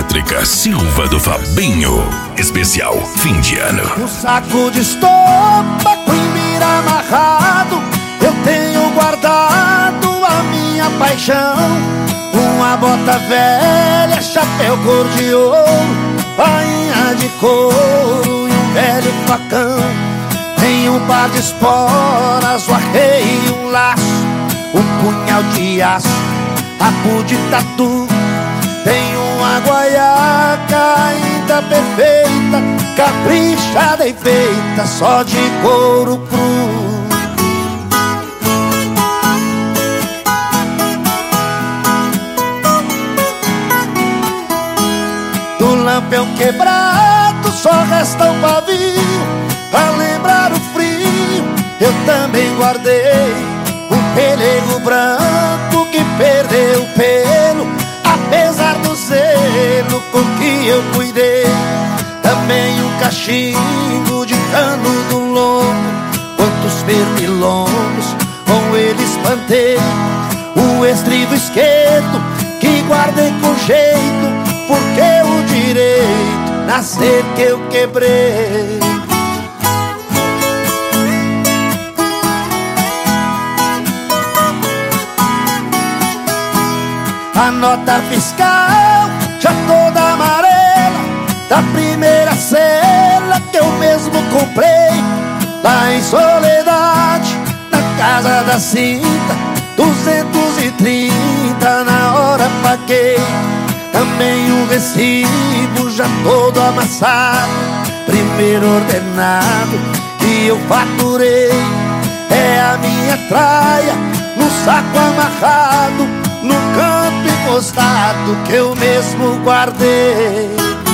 Elétrica Silva do Fabinho. Especial fim de ano. Um saco de estopa com mira amarrado, eu tenho guardado a minha paixão. Uma bota velha, chapéu cor de ouro, bainha de couro e um velho facão. Tem um par de esporas, o arreio e um laço, um punhal de aço, rabo de tatu. Tem uma guaiaca ainda perfeita, caprichada e feita só de couro cru. Do lampião quebrado só resta um pavio, pra lembrar o frio eu também guardei um pelego branco que perdeu o pelo, apesar do zelo com que eu cuidei. Também um cachimbo de cano do lombo, quantos pernilongos com ele espantei. O estribo esquerdo que guardei com jeito, porque o direito nascer que eu quebrei. A nota fiscal já toda amarela, da primeira cela que eu mesmo comprei lá em Soledade, na casa da Cinta, 230 na hora paguei. Também o recibo já todo amassado, primeiro ordenado que eu faturei. É a minha traia no saco amarrado, no canto encostado que eu mesmo guardei.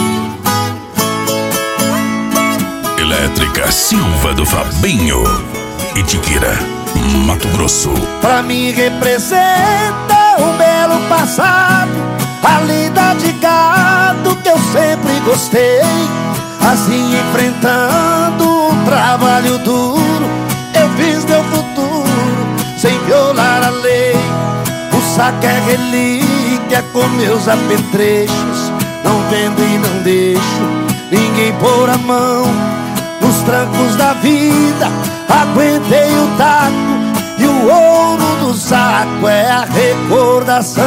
Elétrica Silva do Fabinho, Itiquira, Mato Grosso. Pra mim representa um belo passado, a lida de gado que eu sempre gostei. Assim enfrentando um trabalho duro, eu fiz meu futuro sem violar a lei. O saco é relíquia com meus apetrechos, não vendo e não deixo ninguém pôr a mão. Nos trancos da vida aguentei o taco, e o ouro do saco é a recordação.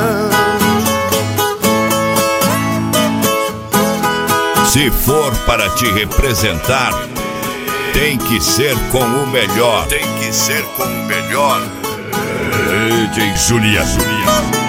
Se for para te representar, tem que ser com o melhor. Tem que ser com o melhor. DJ Juliano.